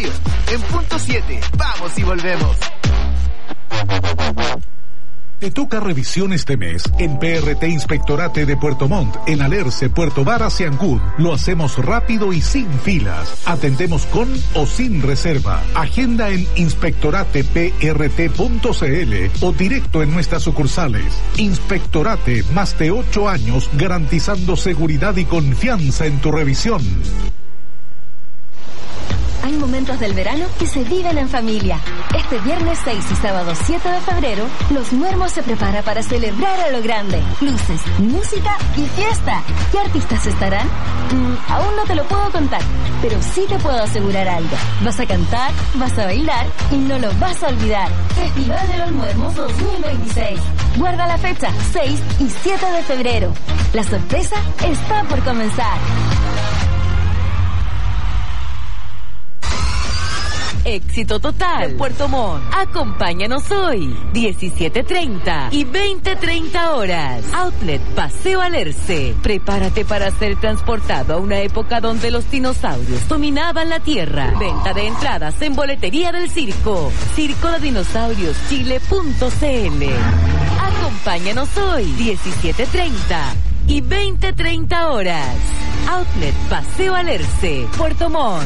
radio. En punto 7, vamos y volvemos. Te toca revisión este mes en PRT Inspectorate de Puerto Montt, en Alerce, Puerto Varas y Ancud. Lo hacemos rápido y sin filas. Atendemos con o sin reserva. Agenda en inspectorateprt.cl o directo en nuestras sucursales. Inspectorate, más de 8 años garantizando seguridad y confianza en tu revisión. Hay momentos del verano que se viven en familia. Este viernes 6 y sábado 7 de febrero, Los Muermos se prepara para celebrar a lo grande. Luces, música y fiesta. ¿Qué artistas estarán? Aún no te lo puedo contar, pero sí te puedo asegurar algo. Vas a cantar, vas a bailar y no lo vas a olvidar. Festival de los Muermos 2026. Guarda la fecha, 6 y 7 de febrero. La sorpresa está por comenzar. Éxito total de Puerto Montt. Acompáñanos hoy, 17:30 y 20:30 horas. Outlet Paseo Alerce. Prepárate para ser transportado a una época donde los dinosaurios dominaban la tierra. Venta de entradas en boletería del circo. circodedinosaurioschile.cl. Acompáñanos hoy, 17:30 y 20:30 horas. Outlet Paseo Alerce, Puerto Montt.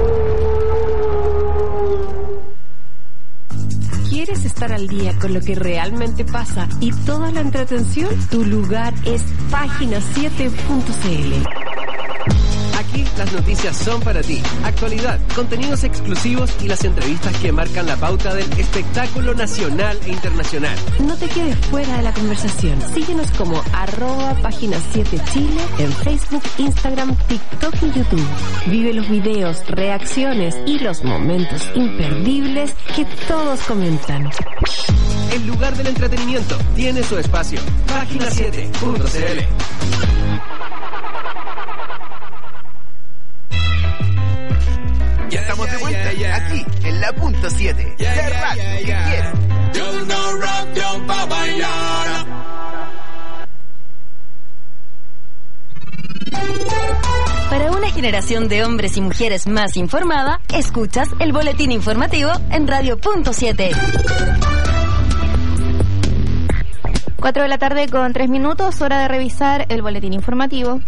¿Quieres estar al día con lo que realmente pasa y toda la entretención? Tu lugar es página7.cl. Aquí las noticias son para ti. Actualidad, contenidos exclusivos y las entrevistas que marcan la pauta del espectáculo nacional e internacional. No te quedes fuera de la conversación. Síguenos como @página7chile en Facebook, Instagram, TikTok y YouTube. Vive los videos, reacciones y los momentos imperdibles que todos comentan. El lugar del entretenimiento tiene su espacio. Página7.cl. Ya estamos de vuelta, aquí, en la punto 7. La radio que quiero. Yo no radio pa' bailar. Para una generación de hombres y mujeres más informada, escuchas el boletín informativo en Radio Punto 7. 4 de la tarde con 3 minutos, hora de revisar el boletín informativo.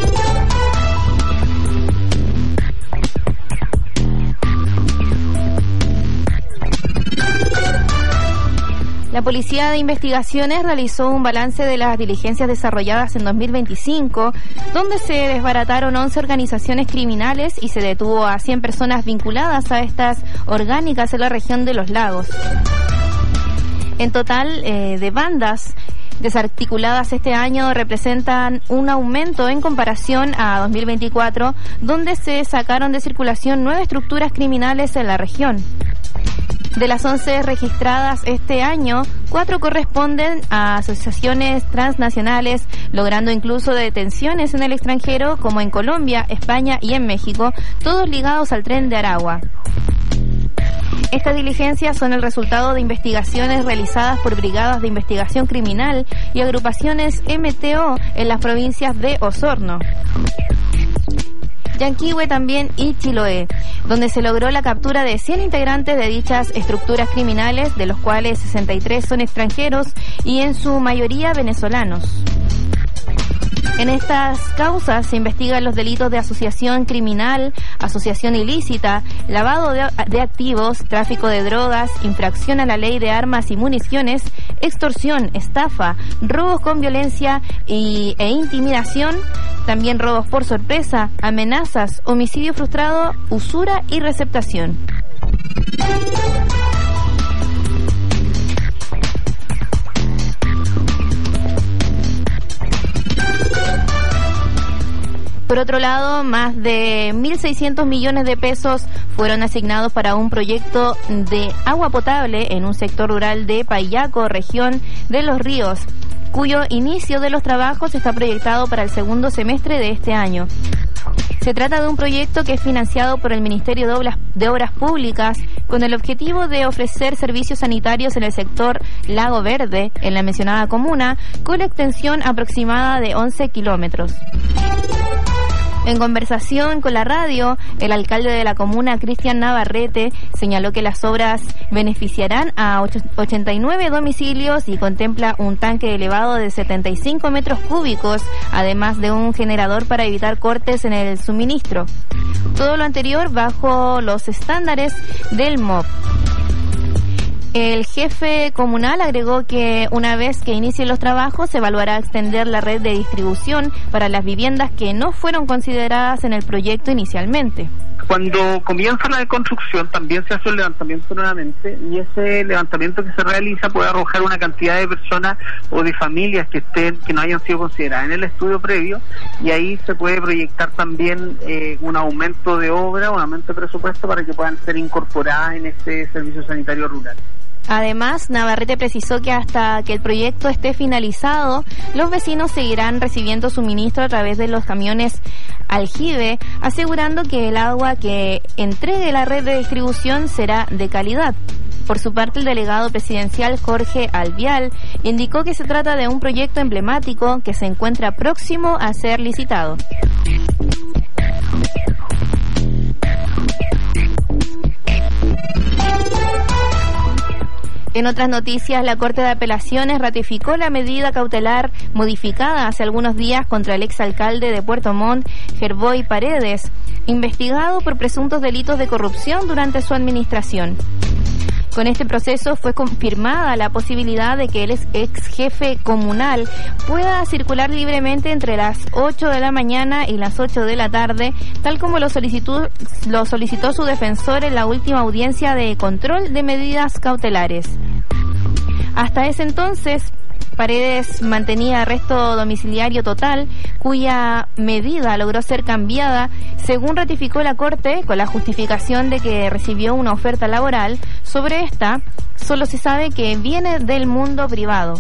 La Policía de Investigaciones realizó un balance de las diligencias desarrolladas en 2025, donde se desbarataron 11 organizaciones criminales y se detuvo a 100 personas vinculadas a estas orgánicas en la región de Los Lagos. En total, de bandas desarticuladas este año representan un aumento en comparación a 2024, donde se sacaron de circulación 9 estructuras criminales en la región. De las 11 registradas este año, 4 corresponden a asociaciones transnacionales, logrando incluso detenciones en el extranjero, como en Colombia, España y en México, todos ligados al Tren de Aragua. Estas diligencias son el resultado de investigaciones realizadas por brigadas de investigación criminal y agrupaciones MTO en las provincias de Osorno, Yanquihue también y Chiloé, donde se logró la captura de 100 integrantes de dichas estructuras criminales, de los cuales 63 son extranjeros y en su mayoría venezolanos. En estas causas se investigan los delitos de asociación criminal, asociación ilícita, lavado de activos, tráfico de drogas, infracción a la ley de armas y municiones, extorsión, estafa, robos con violencia e intimidación, también robos por sorpresa, amenazas, homicidio frustrado, usura y receptación. Por otro lado, más de 1.600 millones de pesos fueron asignados para un proyecto de agua potable en un sector rural de Payaco, región de Los Ríos, cuyo inicio de los trabajos está proyectado para el segundo semestre de este año. Se trata de un proyecto que es financiado por el Ministerio de Obras Públicas con el objetivo de ofrecer servicios sanitarios en el sector Lago Verde, en la mencionada comuna, con la extensión aproximada de 11 kilómetros. En conversación con la radio, el alcalde de la comuna, Cristian Navarrete, señaló que las obras beneficiarán a 89 domicilios y contempla un tanque elevado de 75 metros cúbicos, además de un generador para evitar cortes en el suministro. Todo lo anterior bajo los estándares del MOP. El jefe comunal agregó que una vez que inicien los trabajos se evaluará extender la red de distribución para las viviendas que no fueron consideradas en el proyecto inicialmente. Cuando comienza la construcción también se hace un levantamiento nuevamente, y ese levantamiento que se realiza puede arrojar una cantidad de personas o de familias que no hayan sido consideradas en el estudio previo, y ahí se puede proyectar también un aumento de obra, un aumento de presupuesto para que puedan ser incorporadas en este servicio sanitario rural. Además, Navarrete precisó que hasta que el proyecto esté finalizado, los vecinos seguirán recibiendo suministro a través de los camiones aljibe, asegurando que el agua que entregue la red de distribución será de calidad. Por su parte, el delegado presidencial Jorge Alvial indicó que se trata de un proyecto emblemático que se encuentra próximo a ser licitado. En otras noticias, la Corte de Apelaciones ratificó la medida cautelar modificada hace algunos días contra el exalcalde de Puerto Montt, Gerboy Paredes, investigado por presuntos delitos de corrupción durante su administración. Con este proceso fue confirmada la posibilidad de que el ex jefe comunal pueda circular libremente entre las 8 de la mañana y las 8 de la tarde, tal como lo solicitó su defensor en la última audiencia de control de medidas cautelares. Hasta ese entonces, Paredes mantenía arresto domiciliario total, cuya medida logró ser cambiada, según ratificó la Corte, con la justificación de que recibió una oferta laboral. Sobre esta, solo se sabe que viene del mundo privado.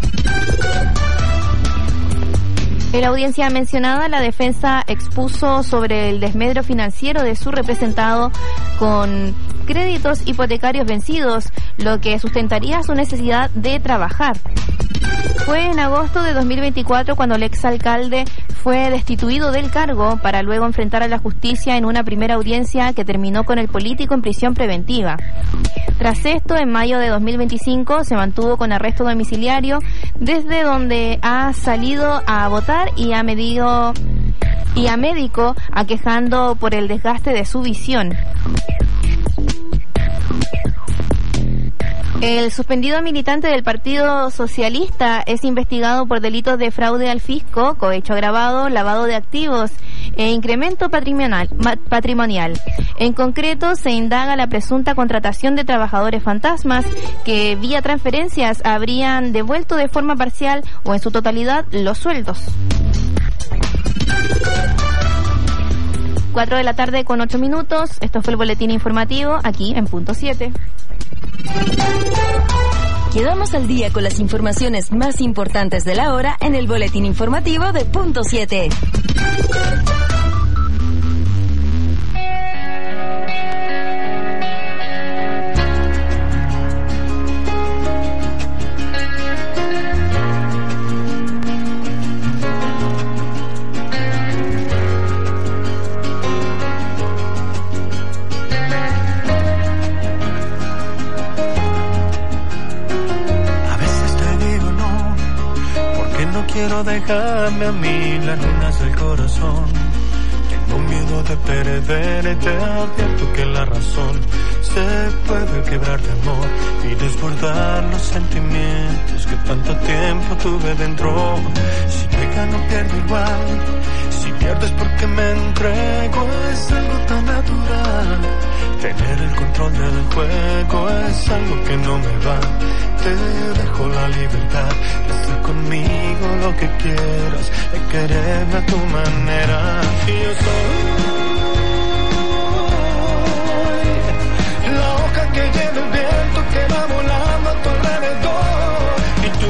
En la audiencia mencionada, la defensa expuso sobre el desmedro financiero de su representado con créditos hipotecarios vencidos, lo que sustentaría su necesidad de trabajar. Fue en agosto de 2024 cuando el exalcalde fue destituido del cargo para luego enfrentar a la justicia en una primera audiencia que terminó con el político en prisión preventiva. Tras esto, en mayo de 2025 se mantuvo con arresto domiciliario, desde donde ha salido a votar y a médico aquejando por el desgaste de su visión. El suspendido militante del Partido Socialista es investigado por delitos de fraude al fisco, cohecho agravado, lavado de activos e incremento patrimonial. En concreto, se indaga la presunta contratación de trabajadores fantasmas que vía transferencias habrían devuelto de forma parcial o en su totalidad los sueldos. 4 de la tarde con 8 minutos. Esto fue el boletín informativo aquí en Punto 7. Quedamos al día con las informaciones más importantes de la hora en el boletín informativo de Punto 7. Quiero dejarme a mí las lunas del corazón. Tengo miedo de perderte, advierto que la razón se puede quebrar de amor y desbordar los sentimientos que tanto tiempo tuve dentro. Si me gano pierdo igual, si pierdes porque me entrego, es algo tan natural. Tener el control del juego es algo que no me va. Te dejo la libertad de hacer conmigo lo que quieras, de quererme a tu manera. Y yo soy la hoja que lleva el viento que va volando a tu alrededor. Y tú,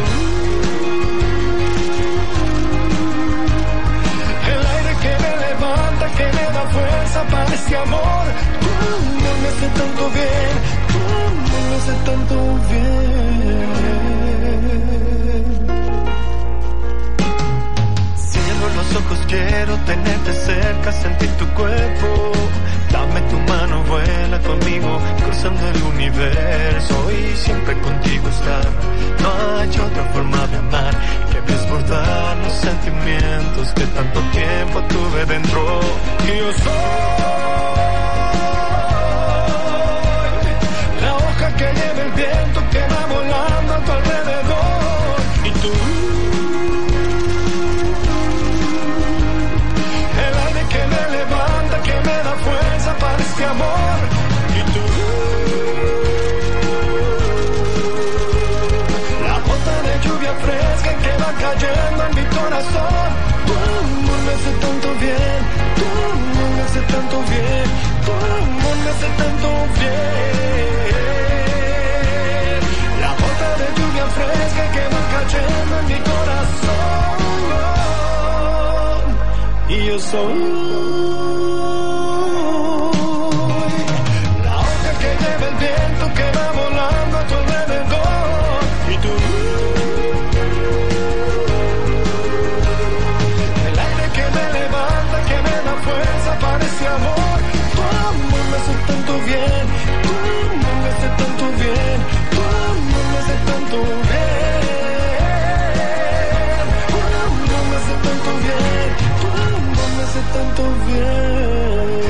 el aire que me levanta, que me da fuerza para ese amor. Tú no me haces tanto bien, tú no me haces tanto bien. Cierro los tus ojos quiero tenerte cerca, sentir tu cuerpo. Dame tu mano, vuela conmigo, cruzando el universo y siempre contigo estar. No hay otra forma de amar que desbordar los sentimientos que tanto tiempo tuve dentro. Y yo soy la hoja que lleva el viento que va volando a tu alrededor. Y tú, el aire que me levanta, que me da fuerza para este amor. Y tú, la gota de lluvia fresca que va cayendo en mi corazón. Tu amor me hace tanto bien, tu amor me hace tanto bien, tu amor me hace tanto bien. La gota de lluvia fresca que va cayendo en mi corazón. Y yo soy la hoja que lleva el viento que va volando a tu alrededor. Y tú, el aire que me levanta, que me da fuerza para ese amor. Tu amor me hace tanto bien, tu amor me hace tanto bien, tu amor me hace tanto bien, tu amor me hace tanto bien, tu amor me hace tanto bien.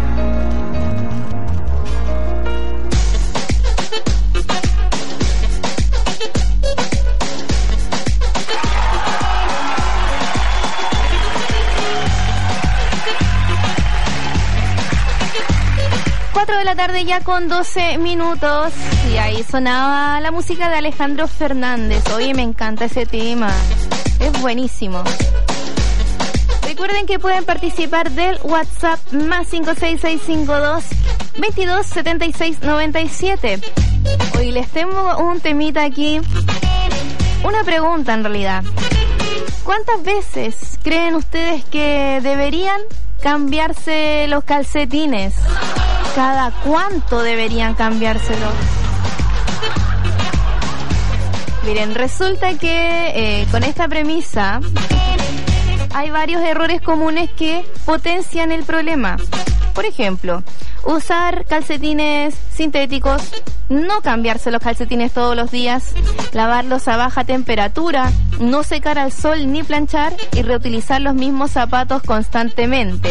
4 de la tarde ya con 12 minutos y ahí sonaba la música de Alejandro Fernández. Oye, me encanta ese tema, es buenísimo. Recuerden que pueden participar del WhatsApp más 56652 227697. Hoy les tengo un temita aquí, una pregunta en realidad. ¿Cuántas veces creen ustedes que deberían cambiarse los calcetines? ¿Cada cuánto deberían cambiárselos? Miren, resulta que con esta premisa hay varios errores comunes que potencian el problema. Por ejemplo, usar calcetines sintéticos, no cambiarse los calcetines todos los días, lavarlos a baja temperatura, no secar al sol ni planchar y reutilizar los mismos zapatos constantemente.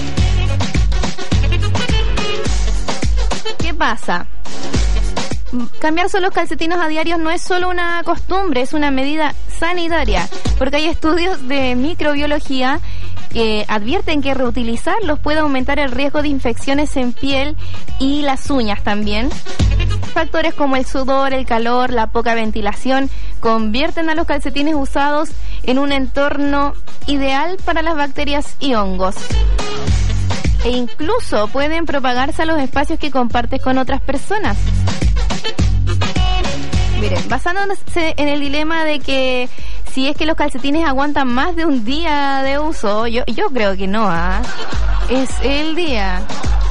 ¿Qué pasa? Cambiarse los calcetines a diario no es solo una costumbre, es una medida sanitaria, porque hay estudios de microbiología que advierten que reutilizarlos puede aumentar el riesgo de infecciones en piel y las uñas también. Factores como el sudor, el calor, la poca ventilación convierten a los calcetines usados en un entorno ideal para las bacterias y hongos. E incluso pueden propagarse a los espacios que compartes con otras personas. Miren, basándose en el dilema de que si es que los calcetines aguantan más de un día de uso, yo creo que no, es el día.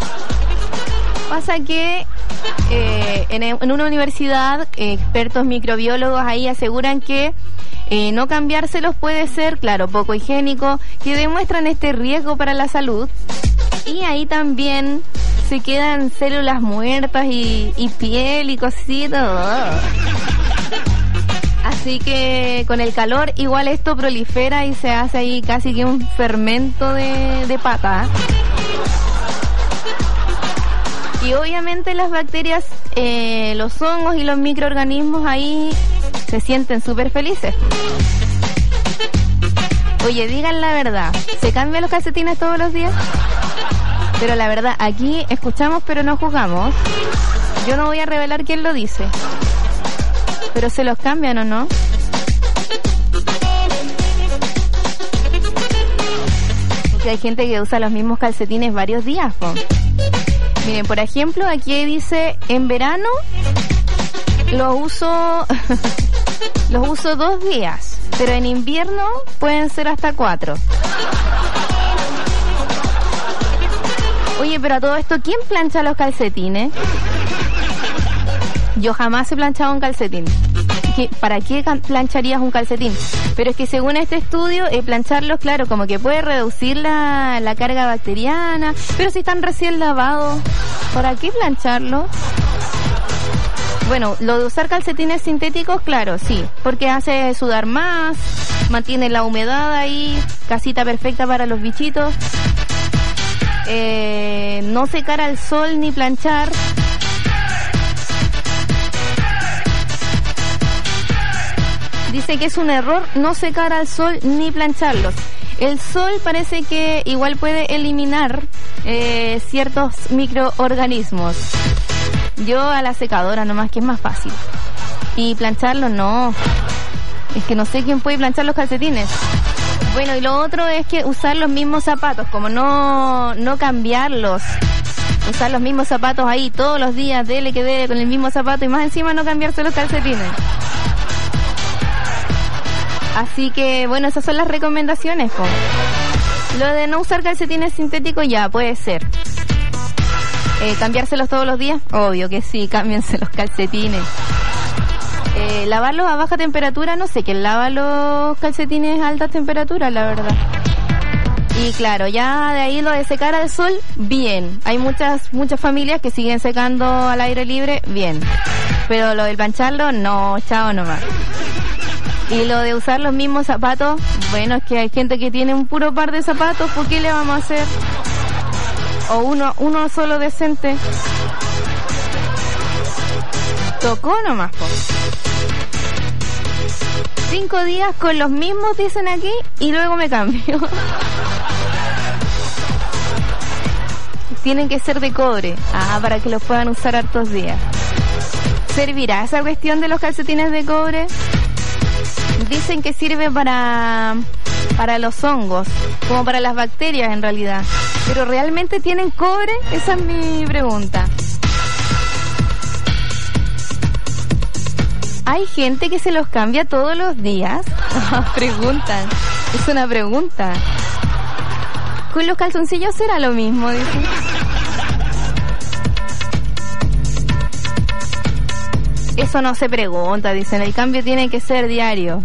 Pasa que en una universidad, expertos microbiólogos ahí aseguran que no cambiárselos puede ser, claro, poco higiénico, que demuestran este riesgo para la salud. Y ahí también se quedan células muertas y piel y cositas. Así que con el calor igual esto prolifera y se hace ahí casi que un fermento de pata. Y obviamente las bacterias, los hongos y los microorganismos ahí se sienten súper felices. Oye, digan la verdad, ¿se cambian los calcetines todos los días? Pero la verdad, aquí escuchamos pero no juzgamos. Yo no voy a revelar quién lo dice. Pero ¿se los cambian o no? Porque hay gente que usa los mismos calcetines varios días, po. Miren, por ejemplo, aquí dice, en verano los uso 2 días, pero en invierno pueden ser hasta 4. Oye, pero a todo esto, ¿quién plancha los calcetines? Yo jamás he planchado un calcetín. ¿para qué plancharías un calcetín? Pero es que según este estudio, plancharlos, claro, como que puede reducir la carga bacteriana, pero si están recién lavados, ¿para qué plancharlos? Bueno, lo de usar calcetines sintéticos, claro, sí, porque hace sudar más, mantiene la humedad ahí, casita perfecta para los bichitos. No secar al sol ni planchar. Dice que es un error no secar al sol ni plancharlos. El sol parece que igual puede eliminar ciertos microorganismos. Yo a la secadora nomás, que es más fácil. Y plancharlos no. Es que no sé quién puede planchar los calcetines. Bueno, y lo otro es que usar los mismos zapatos, como no cambiarlos. Usar los mismos zapatos ahí todos los días, dele que dele con el mismo zapato y más encima no cambiarse los calcetines. Así que, bueno, esas son las recomendaciones, po. Lo de no usar calcetines sintéticos ya puede ser. ¿Cambiárselos todos los días? Obvio que sí, cámbiense los calcetines. Lavarlos a baja temperatura, no sé quién lava los calcetines a alta temperatura, la verdad. Y claro, ya de ahí lo de secar al sol, bien. Hay muchas familias que siguen secando al aire libre, bien. Pero lo del plancharlo, no, chao nomás. Y lo de usar los mismos zapatos, bueno, es que hay gente que tiene un puro par de zapatos, ¿por qué le vamos a hacer? O uno solo decente. Tocó nomás, po. 5 días con los mismos, dicen aquí, y luego me cambio. Tienen que ser de cobre, para que los puedan usar hartos días. ¿Servirá esa cuestión de los calcetines de cobre? Dicen que sirve para los hongos, como para las bacterias en realidad. ¿Pero realmente tienen cobre? Esa es mi pregunta. ¿Hay gente que se los cambia todos los días? Preguntan. Es una pregunta. ¿Con los calzoncillos será lo mismo? Dicen. Eso no se pregunta, dicen. El cambio tiene que ser diario.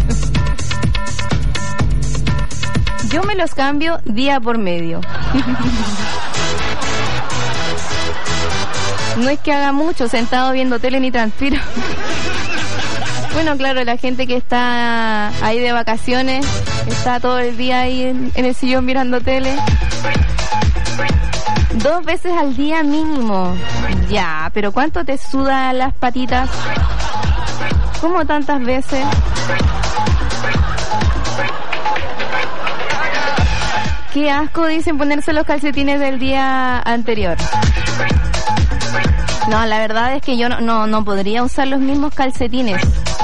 Yo me los cambio día por medio. No es que haga mucho sentado viendo tele ni transpiro. Bueno, claro, la gente que está ahí de vacaciones, está todo el día ahí en el sillón mirando tele. 2 veces al día mínimo. Ya, pero ¿cuánto te suda las patitas? ¿Cómo tantas veces? Qué asco, dicen, ponerse los calcetines del día anterior. No, la verdad es que yo no podría usar los mismos calcetines.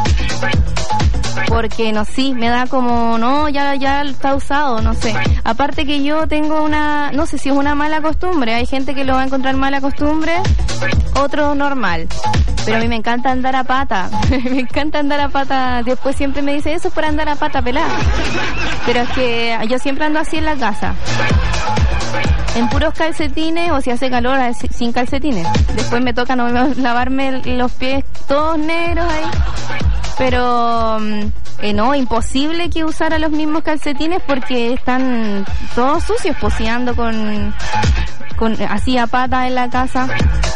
Porque me da como, no, ya está usado, no sé. Aparte que yo tengo no sé si es una mala costumbre. Hay gente que lo va a encontrar mala costumbre, otro normal. Pero a mí me encanta andar a pata. Me encanta andar a pata. Después siempre me dice, eso es por andar a pata pelada. Pero es que yo siempre ando así en la casa. En puros calcetines, o si hace calor, sin calcetines. Después me toca lavarme los pies todos negros ahí. Pero no, imposible que usara los mismos calcetines porque están todos sucios, poseando con así a pata en la casa.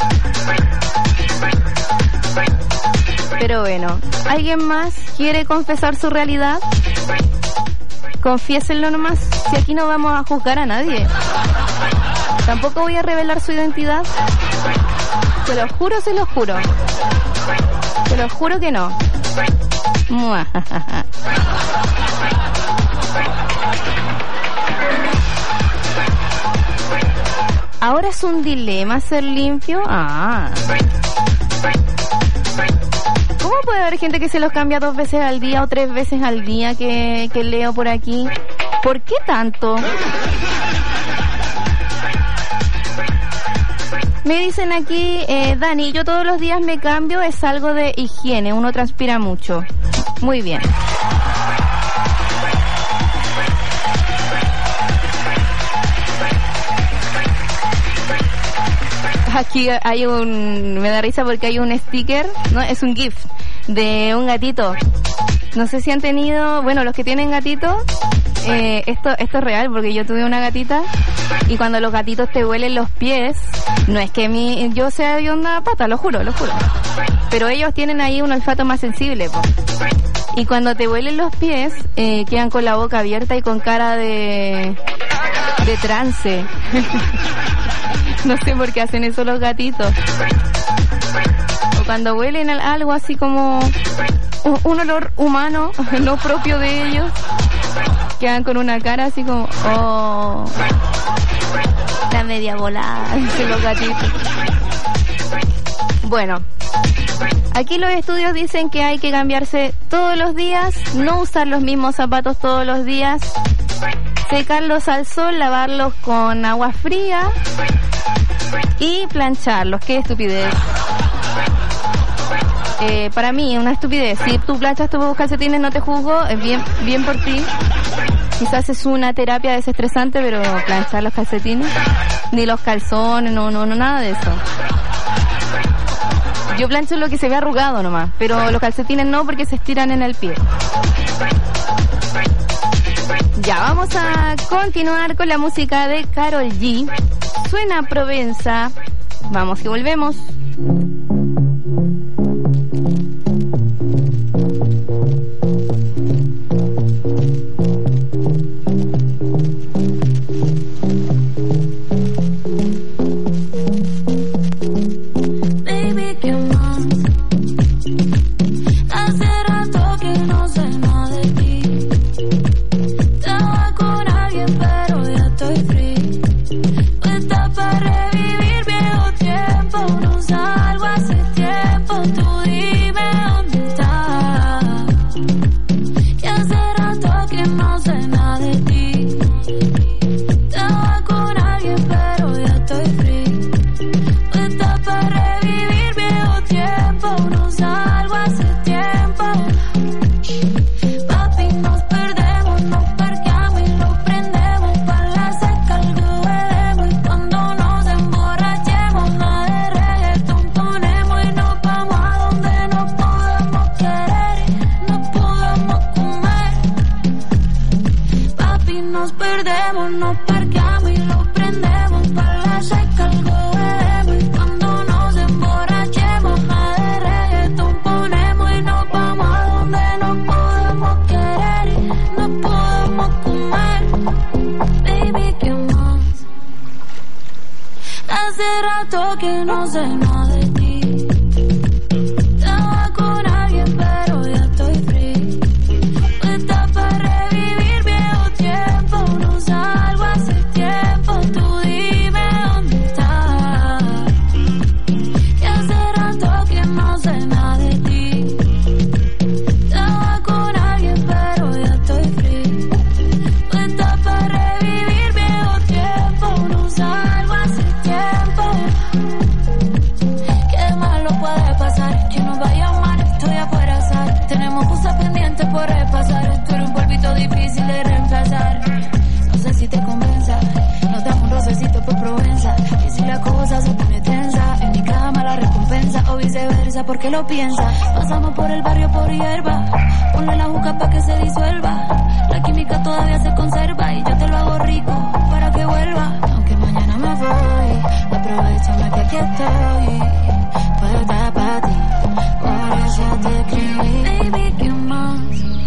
Pero bueno, ¿alguien más quiere confesar su realidad? Confiésenlo nomás, si aquí no vamos a juzgar a nadie. Tampoco voy a revelar su identidad. Se lo juro, se lo juro. Se lo juro que no. Ahora es un dilema ser limpio. ¿Cómo puede haber gente que se los cambia 2 veces al día o 3 veces al día que leo por aquí? ¿Por qué tanto? Me dicen aquí, Dani, yo todos los días me cambio, es algo de higiene, uno transpira mucho. Muy bien. Aquí hay me da risa porque hay un sticker, ¿no? Es un GIF. de un gatito. No sé si han tenido, bueno, los que tienen gatitos, esto es real porque yo tuve una gatita y cuando los gatitos te huelen los pies, no es que yo sea de una pata, lo juro, pero ellos tienen ahí un olfato más sensible, po. Y cuando te huelen los pies, quedan con la boca abierta y con cara de trance. No sé por qué hacen eso los gatitos. O cuando huelen algo así como un olor humano, no propio de ellos, quedan con una cara así como, oh, la media volada, dicen los gatitos. Bueno, aquí los estudios dicen que hay que cambiarse todos los días, no usar los mismos zapatos todos los días, secarlos al sol, lavarlos con agua fría y plancharlos. ¡Qué estupidez! Para mí, una estupidez. Si tú planchas tus calcetines, no te juzgo, es bien por ti. Quizás es una terapia desestresante, pero planchar los calcetines, ni los calzones, no, nada de eso. Yo plancho lo que se ve arrugado nomás, pero los calcetines no, porque se estiran en el pie. Ya, vamos a continuar con la música de Karol G. Suena Provenza. Vamos y volvemos. Que no sé nada de ti. Estaba con alguien, pero ya estoy free. Está para revivir viejo tiempo. No salgo hace tiempo. Tú dime dónde estás. Y hace rato que no sé nada de ti. Estaba con alguien, pero ya estoy free. Está para revivir viejo tiempo. No salgo hace tiempo. Qué malo puede pasar, que nos vaya mal, estoy afuera azar. Tenemos cosas pendientes por repasar. Esto era un polvito difícil de reemplazar. No sé si te convenza, nos damos un rocecito por Provenza. Y si la cosa se pone tensa, en mi cama la recompensa. O viceversa, porque lo piensa. Pasamos por el barrio por hierba. Ponle la juca pa' que se disuelva. La química todavía se conserva. Y yo te lo hago rico para que vuelva. Aunque mañana me voy, aprovechame que aquí estoy. Puedo estar para ti, por eso te escribí. Baby, ¿qué más?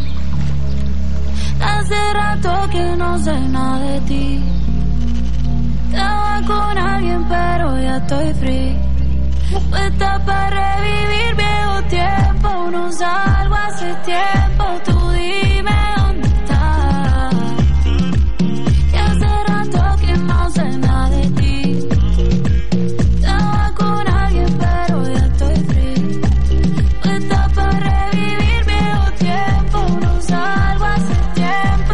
Hace rato que no sé nada de ti. Estaba con alguien, pero ya estoy free. Puesta para revivir viejo tiempo. No salgo hace tiempo. Tú dime dónde estás. Y hace rato que no sé nada de ti. Estaba con alguien, pero ya estoy free. Puesta para revivir viejo tiempo. No salgo hace tiempo.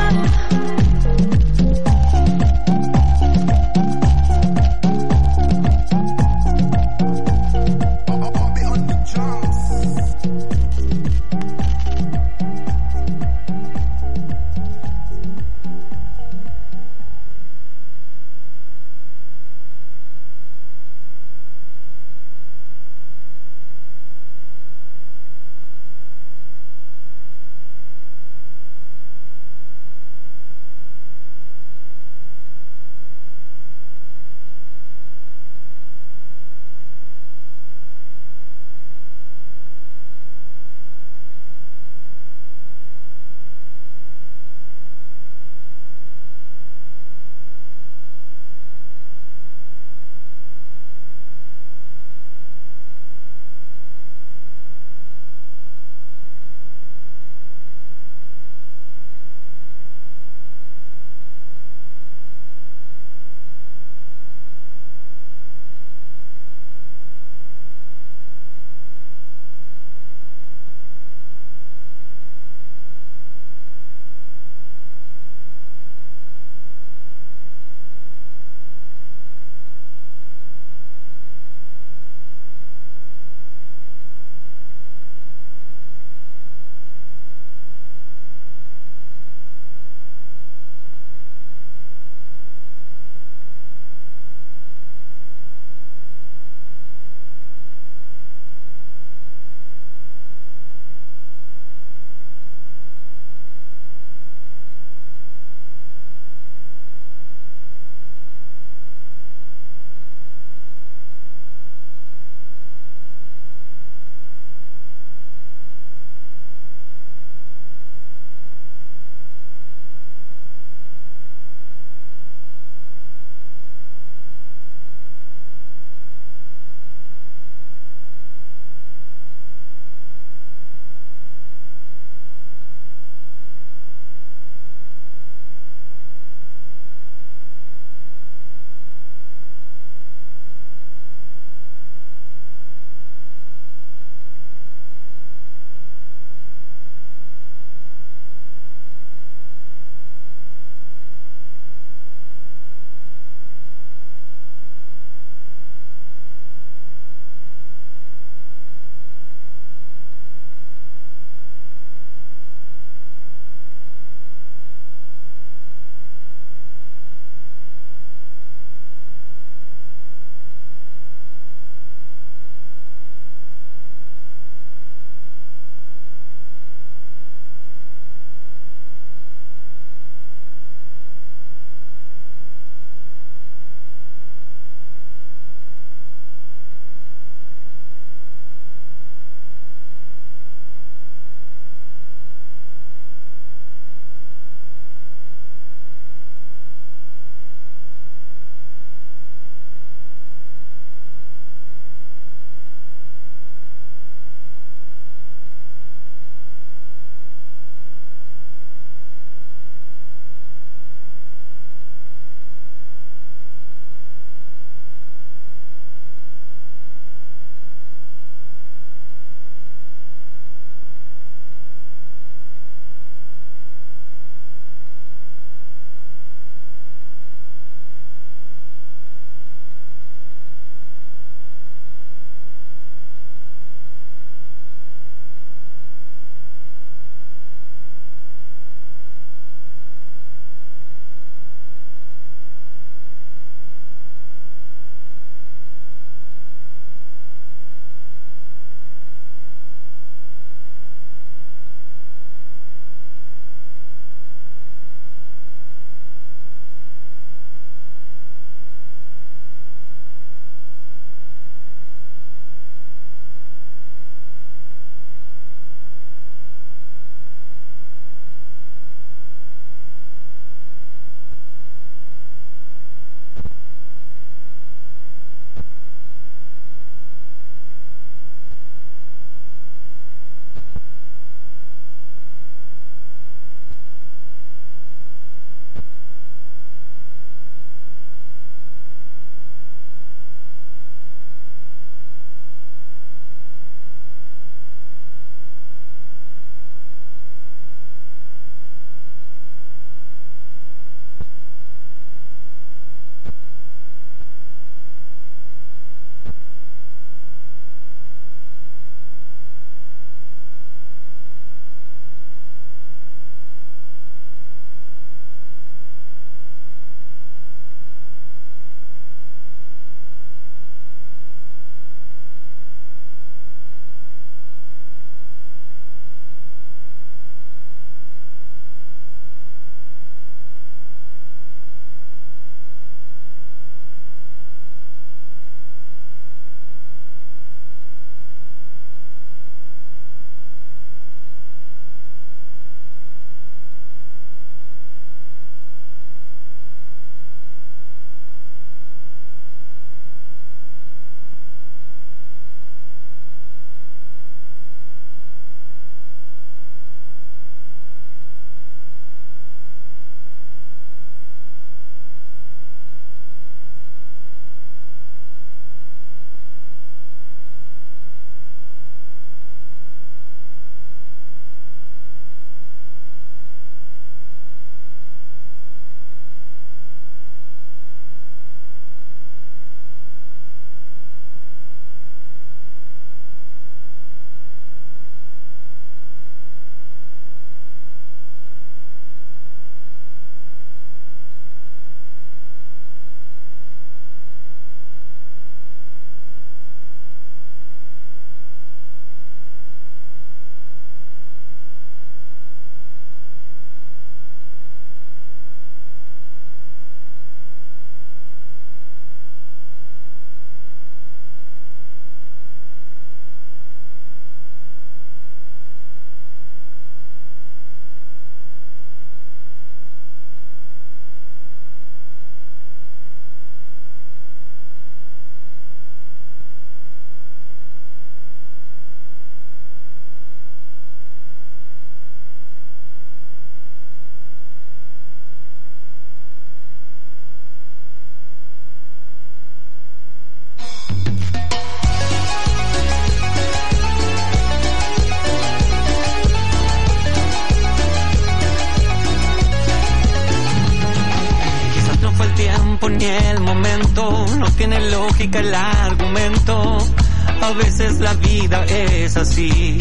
el momento, no tiene lógica el argumento. A veces la vida es así.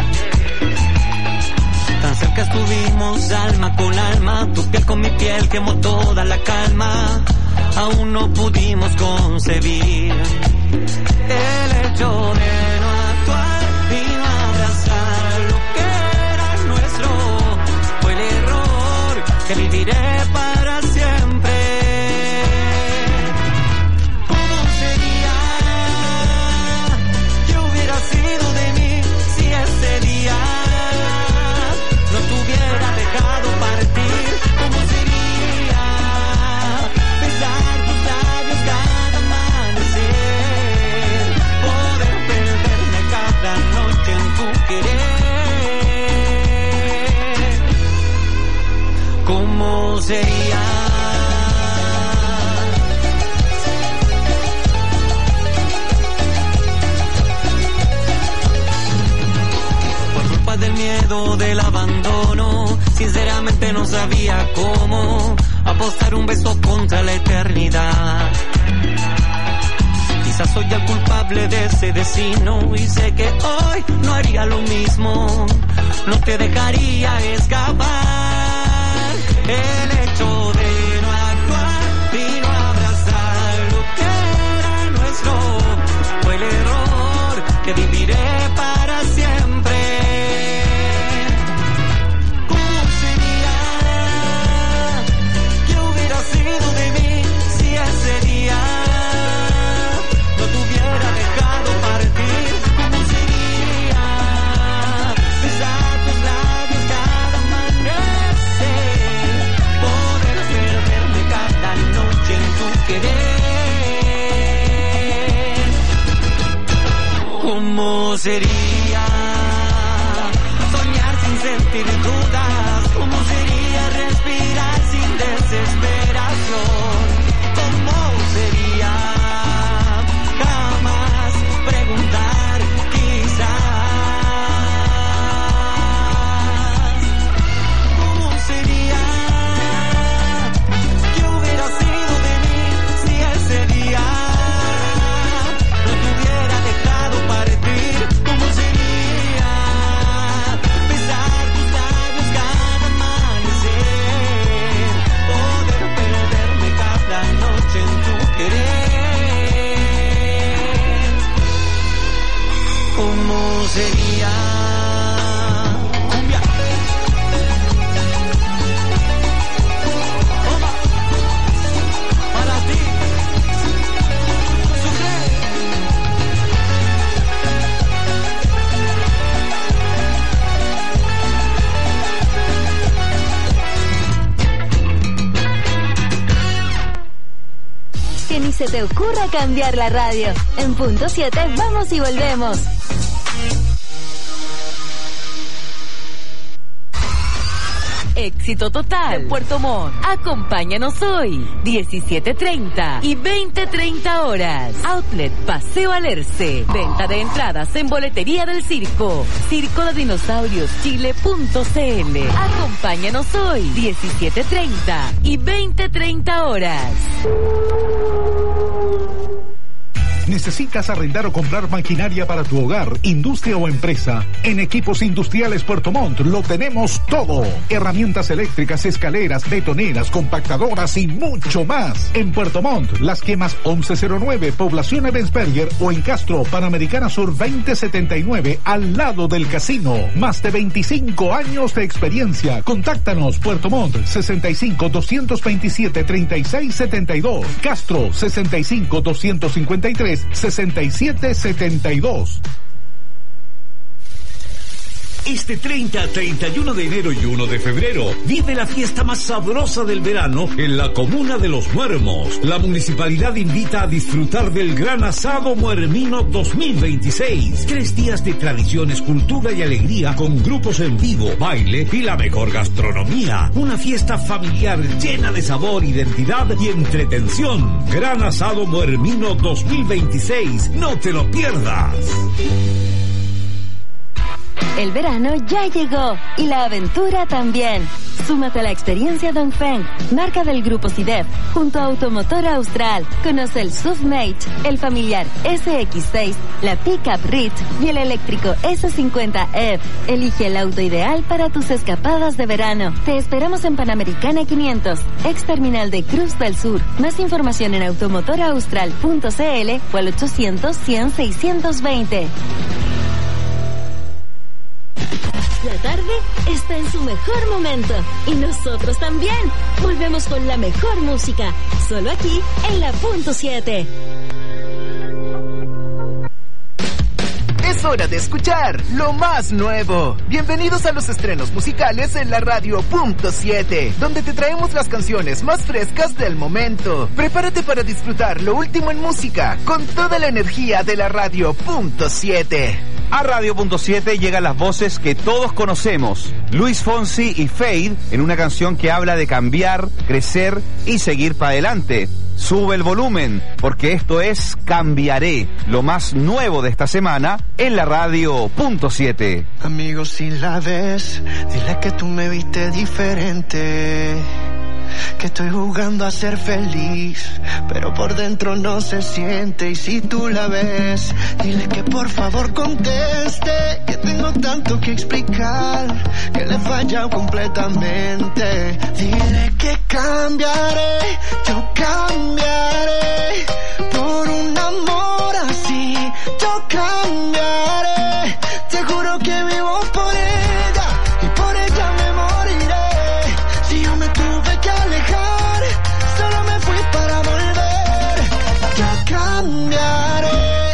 Tan cerca estuvimos alma con alma, tu piel con mi piel quemó toda la calma. Aún no pudimos concebir el hecho de no actuar y no abrazar lo que era nuestro. Fue el error que viviré para siempre. ¿Cómo sería que hubiera sido de mí si ese día no te hubiera dejado partir? ¿Cómo sería besar tus labios cada amanecer, poder perderme cada noche en tu querer? ¿Cómo sería? Del miedo del abandono, sinceramente no sabía cómo apostar un beso contra la eternidad. Quizás soy el culpable de ese destino y sé que hoy no haría lo mismo, no te dejaría escapar. El hecho de no actuar y no abrazar lo que era nuestro fue el error que viviré para siempre. ¿Cómo sería soñar sin sentir dudas? ¿Cómo sería respirar sin desesperación? ¿Cómo sería jamás preguntar quizás? ¿Cómo sería que hubiera sido de mí si ese día no te hubiera dejado partir? ¿Cómo sería besar tus labios cada amanecer, poder perderme cada noche en tu querer? ¿Cómo sería? Cumbia. Toma. Para ti. Sucre. Que ni se te ocurra cambiar la radio. En punto 7 vamos y volvemos. Éxito total de Puerto Montt. Acompáñanos hoy, 17:30 y 20:30 horas. Outlet Paseo Alerce. Venta de entradas en boletería del circo. Circo de Dinosaurios Chile.cl. Acompáñanos hoy, 17:30 y 20:30 horas. ¿Necesitas arrendar o comprar maquinaria para tu hogar, industria o empresa? En Equipos Industriales Puerto Montt lo tenemos todo. Herramientas eléctricas, escaleras, betoneras, compactadoras y mucho más. En Puerto Montt, Las Quemas 1109, Población Ebensberger, o en Castro, Panamericana Sur 2079, al lado del casino. Más de 25 años de experiencia. Contáctanos, Puerto Montt, 65-227-3672. Castro, 65-253-6772. Este 30, 31 de enero y 1 de febrero, vive la fiesta más sabrosa del verano en la comuna de Los Muermos. La municipalidad invita a disfrutar del Gran Asado Muermino 2026. 3 días de tradiciones, cultura y alegría con grupos en vivo, baile y la mejor gastronomía. Una fiesta familiar llena de sabor, identidad y entretención. Gran Asado Muermino 2026. No te lo pierdas. El verano ya llegó y la aventura también. Súmate a la experiencia Dongfeng, marca del grupo CIDEF, junto a Automotor Austral. Conoce el SUV Mate, el familiar SX6, la Pickup Ridge y el eléctrico S50F. Elige el auto ideal para tus escapadas de verano. Te esperamos en Panamericana 500, ex terminal de Cruz del Sur. Más información en automotoraustral.cl o al 800-100-620. La tarde está en su mejor momento y nosotros también. Volvemos con la mejor música, solo aquí en la Punto 7. Es hora de escuchar lo más nuevo. Bienvenidos a los estrenos musicales en la Radio Punto 7, donde te traemos las canciones más frescas del momento. Prepárate para disfrutar lo último en música con toda la energía de la Radio Punto 7. A Radio Punto 7 llegan las voces que todos conocemos. Luis Fonsi y Fade en una canción que habla de cambiar, crecer y seguir para adelante. Sube el volumen, porque esto es Cambiaré, lo más nuevo de esta semana en la Radio Punto 7. Amigos, si la ves, dile que tú me viste diferente, que estoy jugando a ser feliz, pero por dentro no se siente. Y si tú la ves, dile que por favor conteste, que tengo tanto que explicar, que le he fallado completamente. Dile que cambiaré, yo cambiaré, por un amor así, yo cambiaré. Te juro que vivo por ella y por ella me moriré. Si yo me tuve que alejar, solo me fui para volver. Yo cambiaré.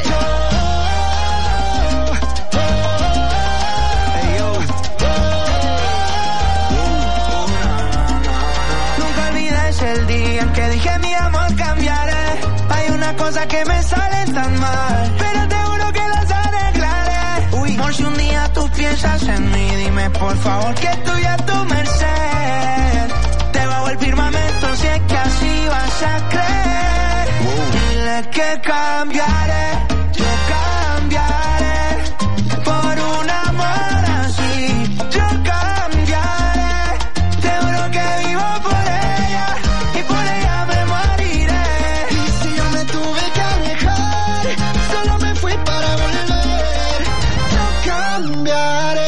Nunca olvides el día en que dije mi amor cambiaré. Hay una cosa que me sale tan mal, pero te juro que las arreglaré. Uy, por si un día tú piensas en mí, dime por favor que estoy a tu merced. El firmamento, si es que así vas a creer. Dile que cambiaré, yo cambiaré, por un amor así, yo cambiaré. Te juro que vivo por ella y por ella me moriré. Y si yo me tuve que alejar, solo me fui para volver. Yo cambiaré.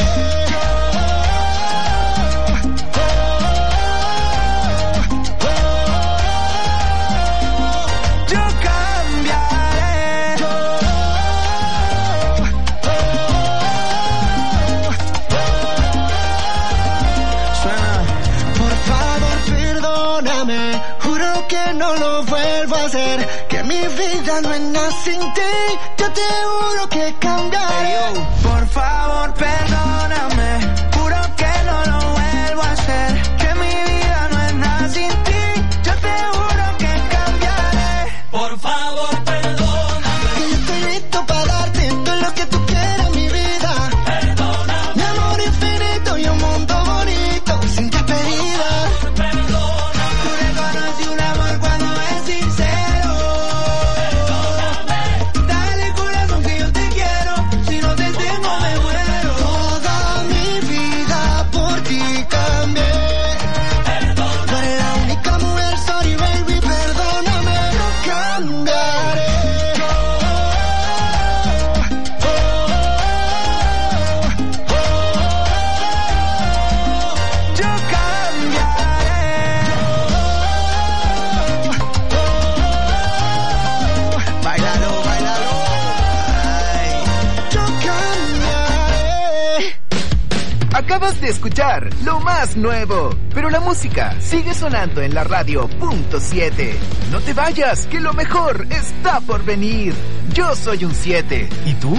Que mi vida no es nada sin ti, yo te juro que cambiaré. Por favor, perdóname, juro que no lo vuelvo a hacer. Que mi vida no es nada sin ti, yo te juro que cambiaré. Por favor, perdóname, que yo estoy listo para darte todo lo que tú quieras, mi vida. Perdóname, mi amor infinito y un mundo bonito sin despedida. Perdóname, tú reconoces un amor cuando es sincero. Acabas de escuchar lo más nuevo, pero la música sigue sonando en la Radio Punto 7. No te vayas, que lo mejor está por venir. Yo soy un 7. ¿Y tú?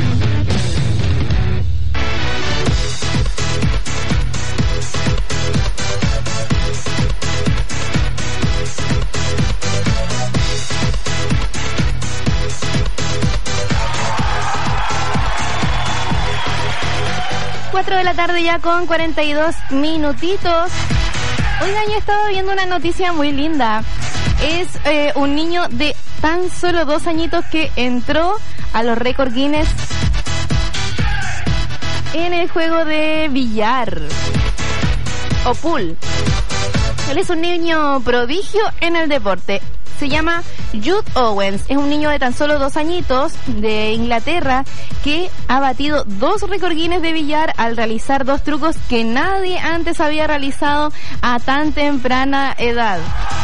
De la tarde ya con 42 minutitos. Oigan, yo estaba viendo una noticia muy linda. Es un niño de tan solo 2 añitos que entró a los récords Guinness en el juego de billar. o Poole. Él es un niño prodigio en el deporte. Se llama Jude Owens. Es un niño de tan solo 2 añitos de Inglaterra que ha batido 2 récord Guinness de billar al realizar 2 trucos que nadie antes había realizado a tan temprana edad.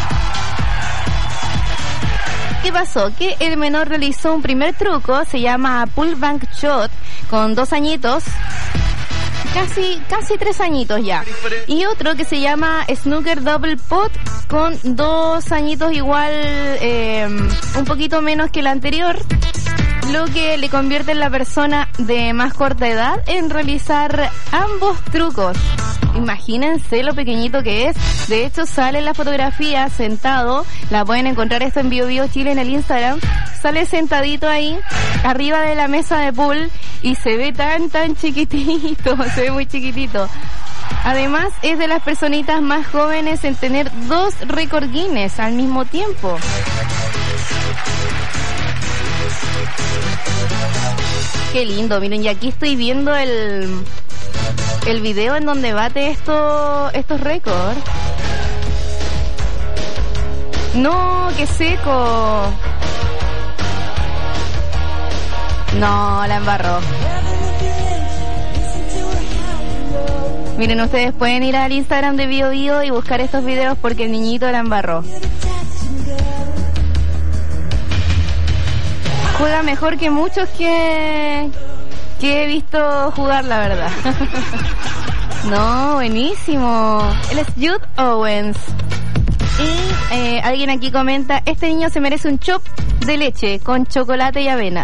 ¿Qué pasó? Que el menor realizó un primer truco, se llama Pull Bank Shot, con 2 añitos. Casi 3 añitos ya. Y otro que se llama Snooker Double Pot con 2 añitos igual, un poquito menos que el anterior, lo que le convierte en la persona de más corta edad en realizar ambos trucos. Imagínense lo pequeñito que es. De hecho, sale en la fotografía sentado. La pueden encontrar esto en BioBio Chile en el Instagram. Sale sentadito ahí, arriba de la mesa de pool, y se ve tan chiquitito. Se ve muy chiquitito. Además, es de las personitas más jóvenes en tener 2 récord Guinness al mismo tiempo. Qué lindo, miren, y aquí estoy viendo el video en donde bate estos récords. No, qué seco. No, la embarró. Miren, ustedes pueden ir al Instagram de BioBio y buscar estos videos porque el niñito la embarró. Juega mejor que muchos que he visto jugar, la verdad. No, buenísimo. Él es Jude Owens. Y alguien aquí comenta, este niño se merece un chop de leche con chocolate y avena.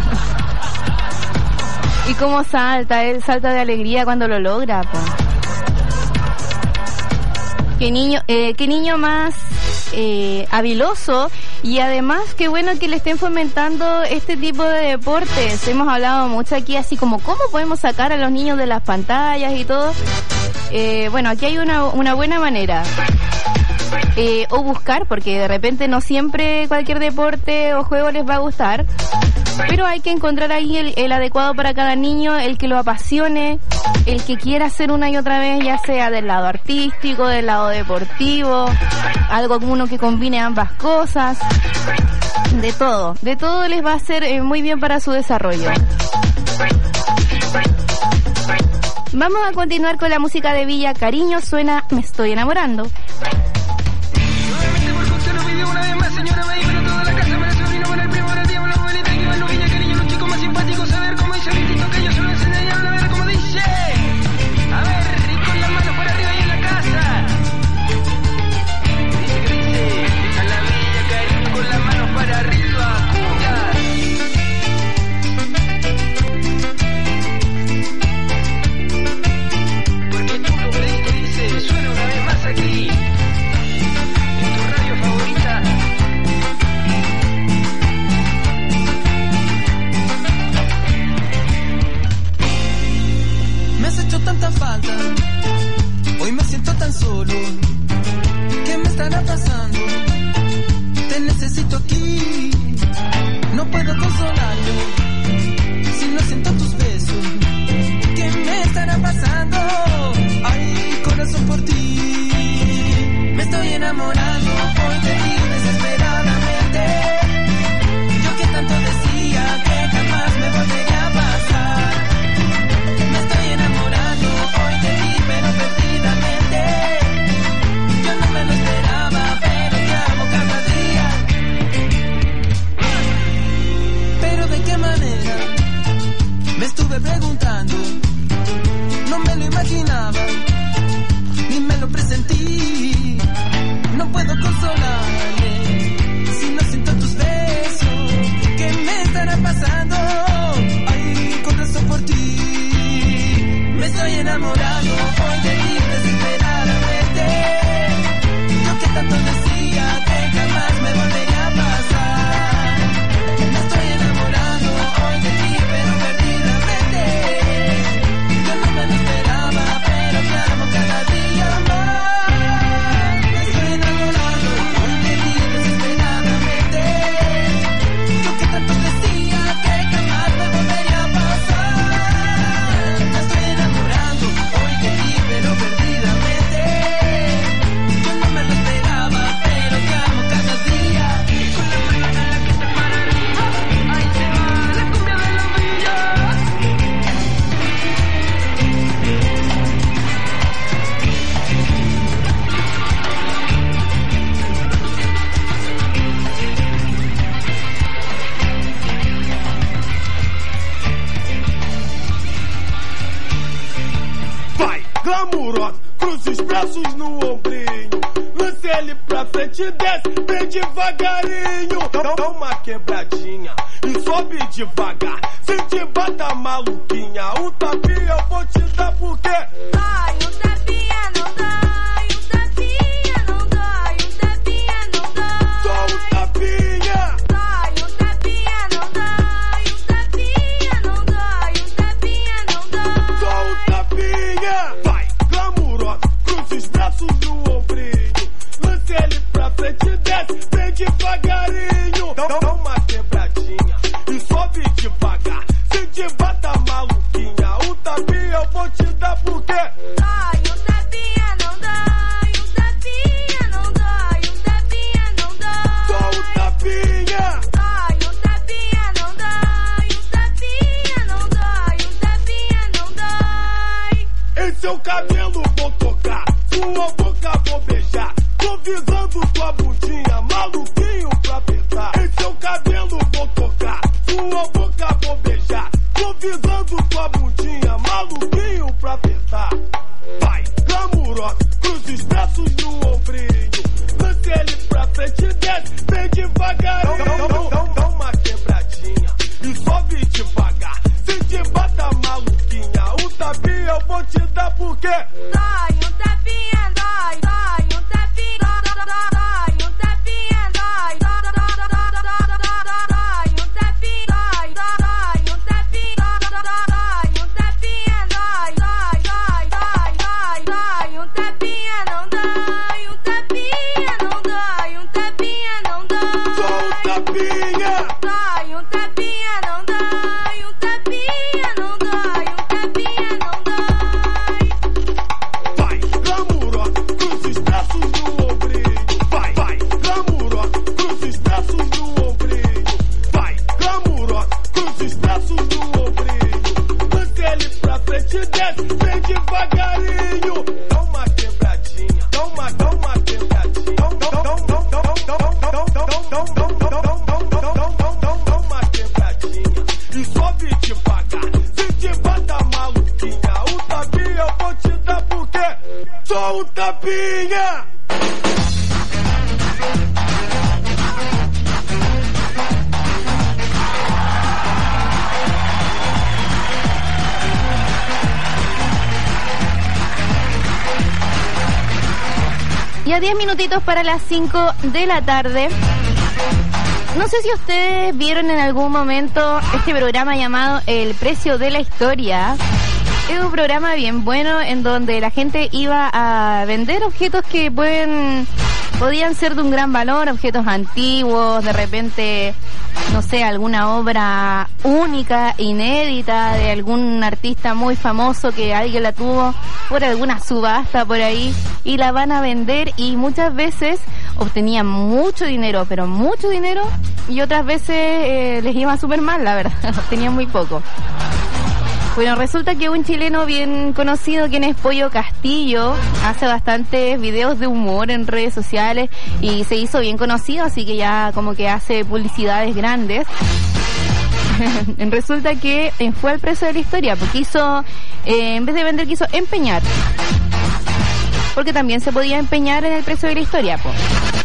Y cómo salta, él salta de alegría cuando lo logra, po. Qué niño más habiloso, y además qué bueno que le estén fomentando este tipo de deportes. Hemos hablado mucho aquí así como cómo podemos sacar a los niños de las pantallas y todo. Bueno, aquí hay una buena manera. O buscar, porque de repente no siempre cualquier deporte o juego les va a gustar, pero hay que encontrar ahí el adecuado para cada niño, el que lo apasione, el que quiera hacer una y otra vez, ya sea del lado artístico, del lado deportivo, algo uno que combine ambas cosas. De todo les va a hacer muy bien para su desarrollo. Vamos a continuar con la música de Villa Cariño, suena Me Estoy Enamorando. Una vez más, señora, me dijo toda la casa, me la sobrino, con el primo, con el tío, con la abuelita, que van los Villa Cariño, los chicos más simpáticos, a ver cómo dice el gritito que ellos solo enseñaron, a ver cómo dice. A ver, y con las manos para arriba y en la casa. Dice que dice, a la Villa Cariño con las manos para arriba, porque tú lo pediste, dice, suena una vez más aquí. Me has hecho tanta falta, hoy me siento tan solo. ¿Qué me estará pasando? Te necesito aquí, no puedo consolarme si no siento tus besos. ¿Qué me estará pasando? Ay, corazón, por ti me estoy enamorando hoy de ti desesperadamente. Yo que tanto decía que jamás me volvería a pasar. Me estoy enamorando hoy de ti, pero perdidamente. Yo no me lo esperaba, pero te amo cada día. Pero de qué manera, me estuve preguntando. No me lo imaginaba, ni me lo presentí. No puedo consolarme si no siento tus besos. ¿Qué me estará pasando? Ay, corazón, por ti me estoy enamorando hoy de ti desesperadamente. Yo que tanto decía que jamás me volvería a pasar. Me estoy enamorando hoy de ti, pero perdidamente. Yo no me lo esperaba, pero te amo cada día más. Me estoy enamorando hoy de ti desesperadamente. Yo que tanto decía que jamás me volvería a pasar. Me estoy enamorando hoy de ti, pero perdidamente. glamurosa, cruzes, braços no ombrinho. Lance ele pra frente e desce, bem devagarinho. Dá uma quebradinha e sobe devagar. Se te bata maluquinha, um tapinha eu vou te dar porque dói, um tapinha não dói, um tapinha não dói, um tapinha não dói. Só um tapinha. Dói, um tapinha não dói, um tapinha não dói, um tapinha não dói. Só um tapinha. Vai, glamurosa, cruza os braços no ombrinho. Lance ele pra frente e desce, bem devagarinho. Dá uma quebradinha e sobe devagar. Se te bata maluquinha, um tapinha eu vou te dar porque dói, um tapinha não dói, um tapinha não dói, um tapinha não dói. Só um tapinha. Dói, um tapinha não dói, um tapinha não dói, um tapinha não dói. Em seu cabelo vou tocar, sua boca vou beijar. Tô visando tua bundinha, maluquinho pra apertar. Em seu cabelo vou tocar, sua boca vou beijar. Tô visando tua bundinha, maluquinho pra apertar. Vai, glamurosa, cruza os braços no ombrinho. Lance ele pra frente e desce, bem devagarinho. Dá uma quebradinha e sobe devagar. Se te bata maluquinha, um tapinha eu vou te dar porque dói, um tapinha dói, dói, um tapinha dói, um tapinha dói, dói, um tapinha dói, dói, um tapinha dói, um tapinha dói, dói, dói, dói, um tapinha não dói, um tapinha não dói, um tapinha não dói. Só um tapinha. Dói, um tapinha não dói, um tapinha não dói, um tapinha não dói. Vai, glamurosa, cruza os braços no ombrinho. Vai, glamurosa, cruza os braços no ombrinho. Vai, glamurosa, cruza os braços no ombrinho. Lance ele pra frente e desce, bem devagarinho. Dá uma quebradinha, dá uma quebradinha. Dá uma quebradinha e sobe devagar. Se te bata maluquinha, um tapinha eu vou te dar porque só um tapinha. Y a 10 minutitos para las 5 de la tarde. No sé si ustedes vieron en algún momento este programa llamado El Precio de la Historia. Es un programa bien bueno en donde la gente iba a vender objetos que podían ser de un gran valor, objetos antiguos, de repente, no sé, alguna obra única, inédita, de algún artista muy famoso que alguien la tuvo por alguna subasta por ahí y la van a vender, y muchas veces obtenían mucho dinero, pero mucho dinero, y otras veces les iba súper mal, la verdad, obtenían muy poco. Bueno, resulta que un chileno bien conocido, quien es Pollo Castillo, hace bastantes videos de humor en redes sociales y se hizo bien conocido, así que ya como que hace publicidades grandes. Resulta que fue al Precio de la Historia, porque quiso, en vez de vender, quiso empeñar. Porque también se podía empeñar en el Precio de la Historia, po.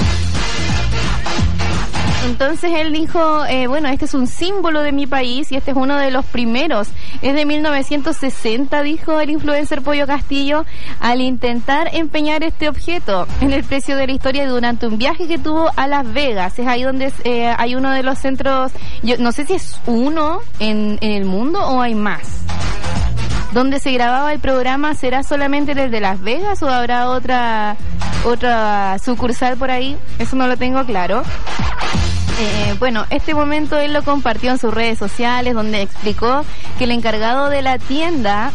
Entonces él dijo, bueno, este es un símbolo de mi país y este es uno de los primeros. Es de 1960, dijo el influencer Pollo Castillo, al intentar empeñar este objeto en el Precio de la Historia durante un viaje que tuvo a Las Vegas. Es ahí donde hay uno de los centros, yo no sé si es uno en el mundo o hay más. ¿Dónde se grababa el programa? ¿Será solamente el de Las Vegas o habrá otra sucursal por ahí? Eso no lo tengo claro. Bueno, este momento él lo compartió en sus redes sociales, donde explicó que el encargado de la tienda,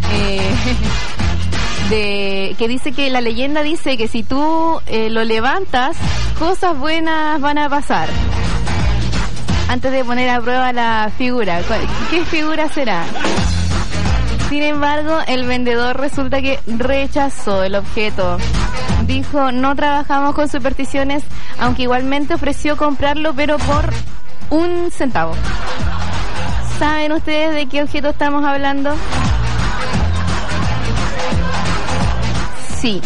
que dice que la leyenda dice que si tú lo levantas, cosas buenas van a pasar. Antes de poner a prueba la figura, ¿qué figura será? Sin embargo, el vendedor resulta que rechazó el objeto. Dijo, no trabajamos con supersticiones, aunque igualmente ofreció comprarlo, pero por 1 centavo. ¿Saben ustedes de qué objeto estamos hablando? Sí.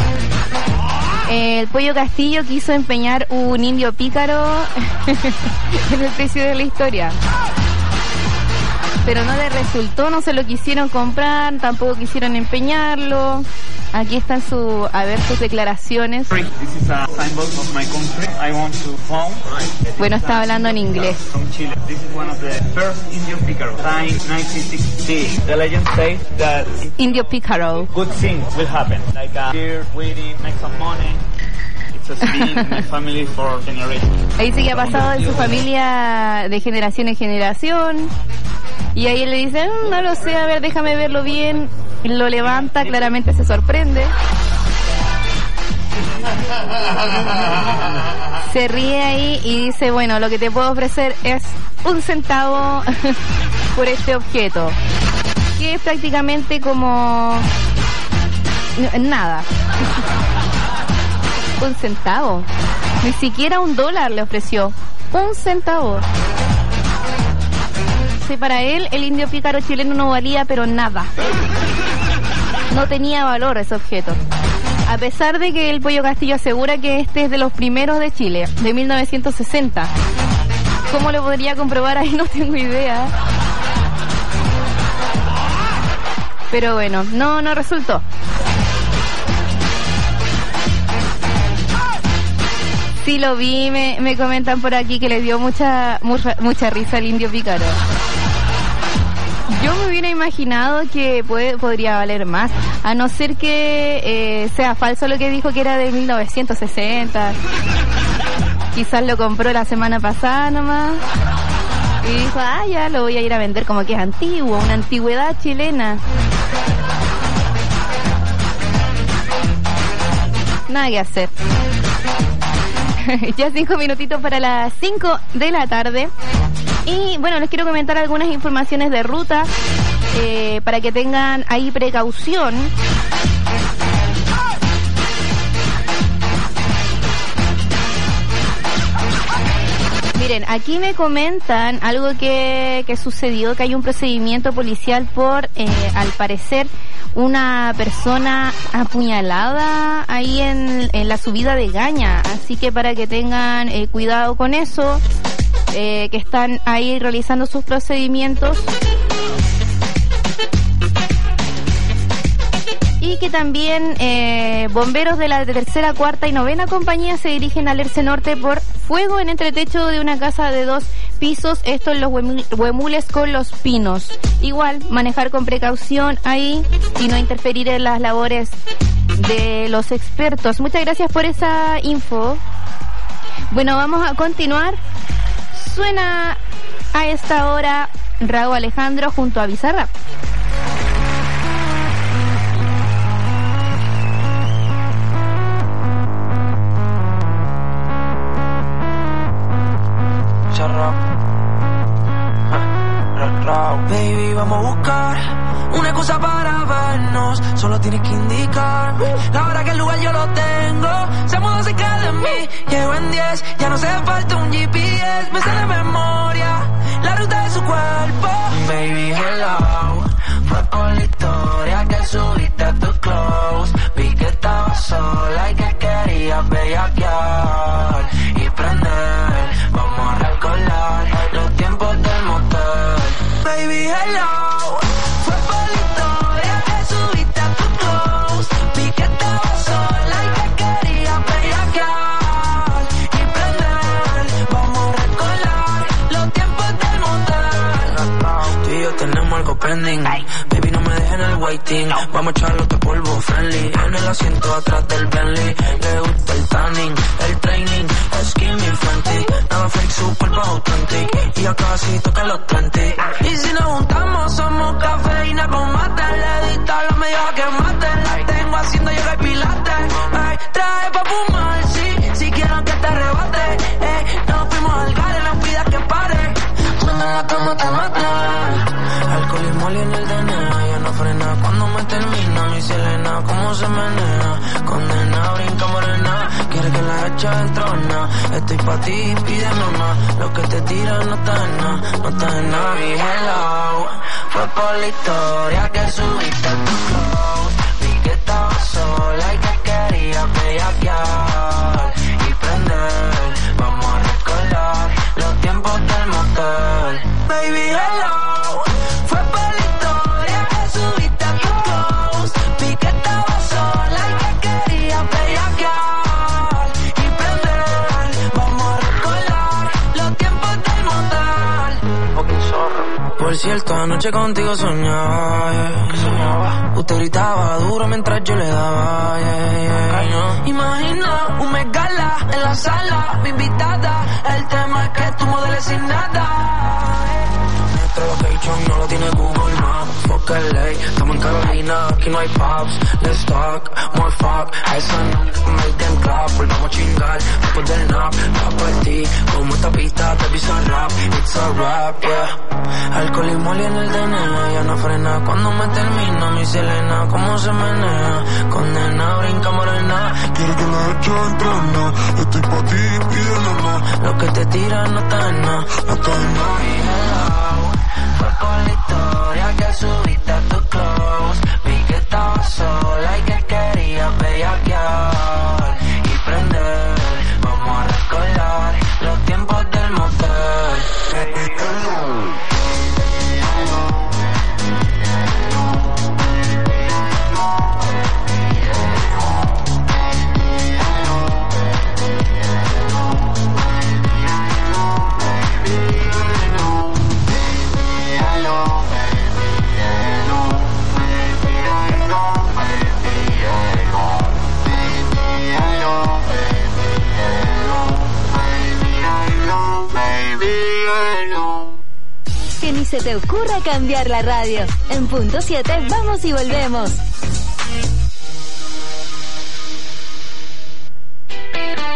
El Pollo Castillo quiso empeñar un indio pícaro en el precio de la historia. Pero no le resultó, no se lo quisieron comprar, tampoco quisieron empeñarlo. Aquí están sus declaraciones. Bueno, está hablando en inglés. Indio Pícaro. Good things will happen. Like here, waiting, make some money. It's been my family for generations. Ahí sí que ha pasado de su familia de generación en generación. Y ahí él le dice, no lo sé, a ver, déjame verlo bien. Lo levanta, claramente se sorprende. Se ríe ahí y dice, bueno, lo que te puedo ofrecer es 1 centavo por este objeto. Que es prácticamente como nada. 1 centavo. Ni siquiera $1 le ofreció. 1 centavo. Sí, para él el indio pícaro chileno no valía pero nada. No tenía valor ese objeto. A pesar de que el Pollo Castillo asegura que este es de los primeros de Chile, de 1960. ¿Cómo lo podría comprobar? Ahí no tengo idea. Pero bueno, no resultó. Sí lo vi, me comentan por aquí que le dio mucha risa al indio pícaro. Yo me hubiera imaginado que podría valer más, a no ser que sea falso lo que dijo que era de 1960. Quizás lo compró la semana pasada nomás y dijo, ya lo voy a ir a vender como que es antiguo, una antigüedad chilena. Nada que hacer. Ya 5 minutitos para las 5 de la tarde. Y bueno, les quiero comentar algunas informaciones de ruta para que tengan ahí precaución. Miren, aquí me comentan algo que sucedió, que hay un procedimiento policial por, al parecer, una persona apuñalada ahí en la subida de Gaña. Así que para que tengan cuidado con eso, que están ahí realizando sus procedimientos. Y que también bomberos de la 3ª, 4ª y 9ª compañía se dirigen al Alerce Norte por fuego en entretecho de una casa de 2 pisos, esto en los Huemules con Los Pinos. Igual, manejar con precaución ahí y no interferir en las labores de los expertos. Muchas gracias por esa info. Bueno, vamos a continuar. Suena a esta hora Raúl Alejandro junto a Bizarrap. Baby, vamos a buscar una excusa para vernos. Solo tienes que indicarme la hora que el lugar yo lo tengo. Se mudó cerca de mí, llego en 10. Ya no hace falta un GPS, me sale de memoria la ruta de su cuerpo. Baby, hello, fue por la historia que subiste a tu close. Vi que estabas sola y que querías bellaquear y prender. Vamos a recordar los tiempos del motel. Baby, hello, fue por la historia que subiste a tu close. Vi que estabas sola y que querías bellaquear y prender. Vamos a recordar los tiempos del motel. Tú y yo tenemos algo pending. Baby, no me dejen el waiting. Vamos a echarlo de polvo friendly. En el asiento atrás del Bentley. Le gusta el tanning, el training. Skin me frantic. Nada fake, super authentic. Y ya casi toca los 30. Y si nos juntamos somos cafeína con mate. Le edita la medio a que mate. La tengo haciendo yoga y pilates. Ay, trae pa' fumar, sí. Si quiero que te arrebate. Nos fuimos al gare, no pidas que pare. Cuando en la cama te mata. Alcohol y moli en el DNA. Ya no frena cuando me termina. Mi Selena, cómo se menea. Condena, brinca morena. Quiere que la eche entrona. Estoy pa' ti, pídeme más. Lo que te tiran no está en nada, no está en nada. Mi hello, fue por la historia que subiste a tu close. Vi que estabas sola noche contigo soñaba, yeah. Usted gritaba duro mientras yo le daba, yeah. Imagina un megala en la sala, mi invitada. El tema es que tú modeles sin nada. Nuestro location no lo tiene Google Maps. Fuck LA, estamos en Carolina, aquí no hay pubs. Let's talk, more fuck. Esa no, make them clap. Volvamos a chingar después del nap. Va por ti, como esta pista te pisa rap. It's a rap, yeah. Alcohol y moli en el DNA, ya no frena. Cuando me termina mi Selena, cómo se menea. Condena, brinca morena. Quiero que la eche entrena. Estoy pa' ti, pídele más. Lo que te tira no está en nada. No está en nada. Fue con la historia que subiste a tu close. Vi que estabas sola y que querías bellaquear y prender. Vamos a recordar los tiempos del motel. Que ni se te ocurra cambiar la radio. En punto 7 vamos y volvemos.